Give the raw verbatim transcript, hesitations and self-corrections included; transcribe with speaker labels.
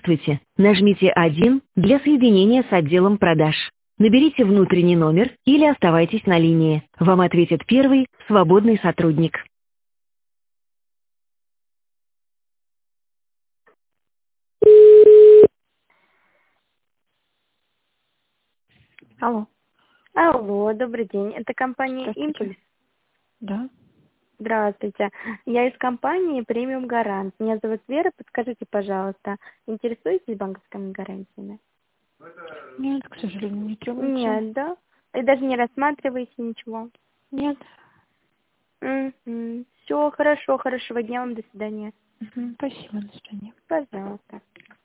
Speaker 1: Здравствуйте. Нажмите один для соединения с отделом продаж. Наберите внутренний номер или оставайтесь на линии. Вам ответит первый свободный сотрудник.
Speaker 2: Алло.
Speaker 3: Алло, добрый день. Это компания
Speaker 2: Здравствуйте.
Speaker 3: «Импульс».
Speaker 2: Да.
Speaker 3: Здравствуйте. Я из компании «Премиум Гарант». Меня зовут Вера. Подскажите, пожалуйста, интересуетесь банковскими гарантиями?
Speaker 2: Нет, к сожалению, не требуется.
Speaker 3: Нет, да? И даже не рассматриваете ничего?
Speaker 2: Нет.
Speaker 3: Угу. Все, хорошо, хорошего дня вам, до свидания.
Speaker 2: Мгм. Спасибо, до свидания.
Speaker 3: Пожалуйста.